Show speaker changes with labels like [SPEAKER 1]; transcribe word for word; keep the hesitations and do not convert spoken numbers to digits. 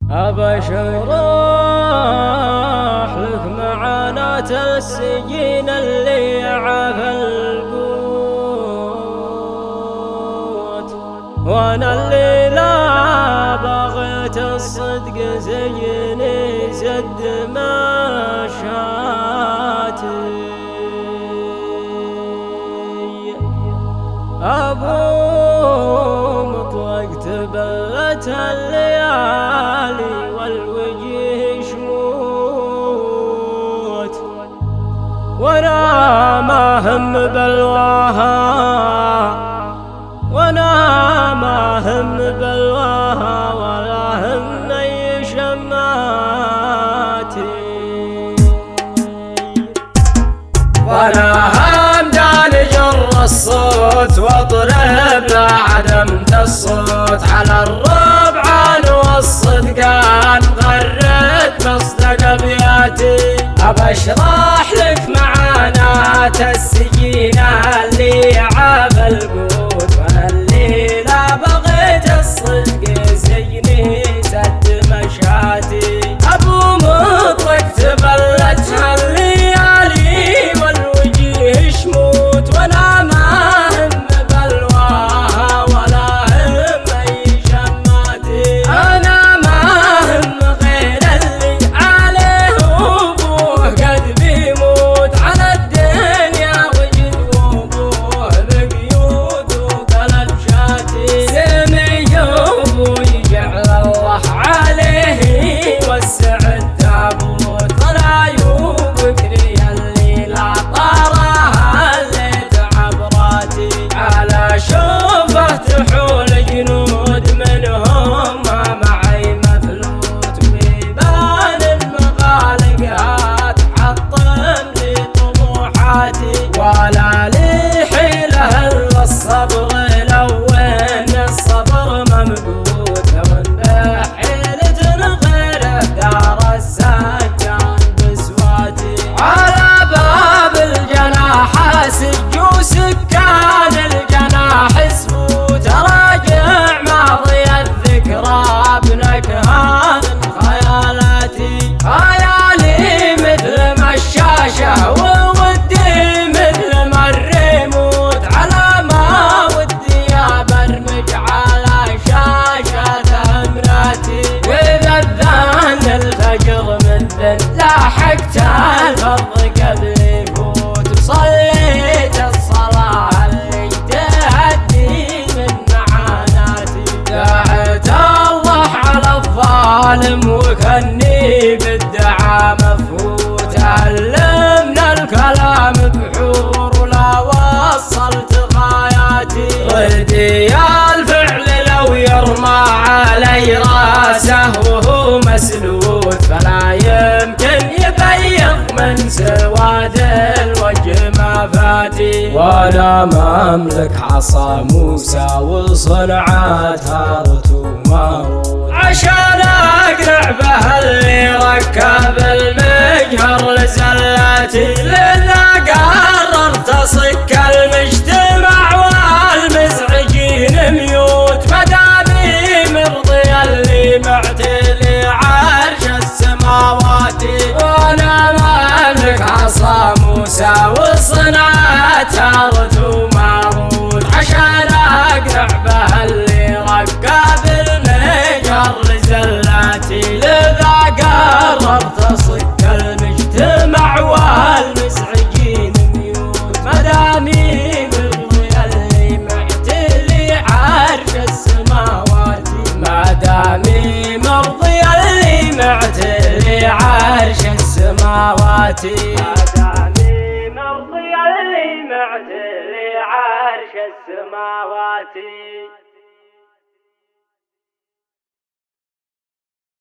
[SPEAKER 1] أبشرح لك معاناة السجين اللي عافى القوت، وانا اللي لا بغيت الصدق زيني سد مشاتي. أبو مطلق تبلت الليالي والوجه شموت، وانا ما هم بلواها وانا ما هم بلواها ولا هم اي شماتي. وانا همدان جر الصوت واضرب لعدمت الصوت على الربعان والصدقان غرد مصدق ابياتي. ابشرح لك معاناة السجينة اللي عافى القوت، وانا اللي لا بغيت الصدق زيني سد مشاتي. ابو مطلق تبلتها الليالي والوجه شموت، وانا ما هم بلواها ولا هم اي شماتي. انا ما هم غير اللي عليه ابوه قد بيموت، على الدنيا وجد وابوه بقيود وقلب شاتي. سمي ابوي جعل الله عليه يوسع التابوت، ولا يوبكري اللي لا طارها الليت عبراتي. على شوفه تحول جنود منهم ما معي مفلوت، ويبان المغالق تحطم لي طموحاتي. ولا لي حيله الا الصبر لو ان الصبر ممقوت، لو ان بحيلة غيره دار السجان بسواتي. على باب الجناح سجوا سكان الجناح سبوت، راجع ماضي الذكرى بنكهة من خيالاتي. خيالي مثل ما الشاشة وودي مثل ما الريموت، على ما ودي ابرمج على شاشة امراتي. واذا الذان الفجر مثل لاحقت الفرض قبل يفوت، وصليت الصلاة اللي تهدي من معاناتي. دعيت الله على الظالم وكني بالدعاء مفوت، علمنا الكلام بحور ولا وصلت غاياتي. ردي الفعل لو يرمى علي راسه وهو مسلوت، فلا يمكن يبيض من سواد الوجه ما فاتي. وانا مملك عصا موسى وصنعات هارت وماروت، عشان اقنع به اللي ركب المجهر لزلاتي. لذا قررت اصك المجتمع والمزعجين ميوت، مدامي مرضي اللي معتلي عرش السماوات. وانا مالك عصا موسى وصنعت هارت وماروت، عشان اقنع به اللي ركب المجهر لزلاتي. لذا قررت اصك المجتمع والمزعجين ميوت، مدامي مرضي اللي معتلي عرش السماوات. مدامي مرضي اللي معتلي عرش السماوات. مدامي مرضي اللي معتلي عرش السماوات.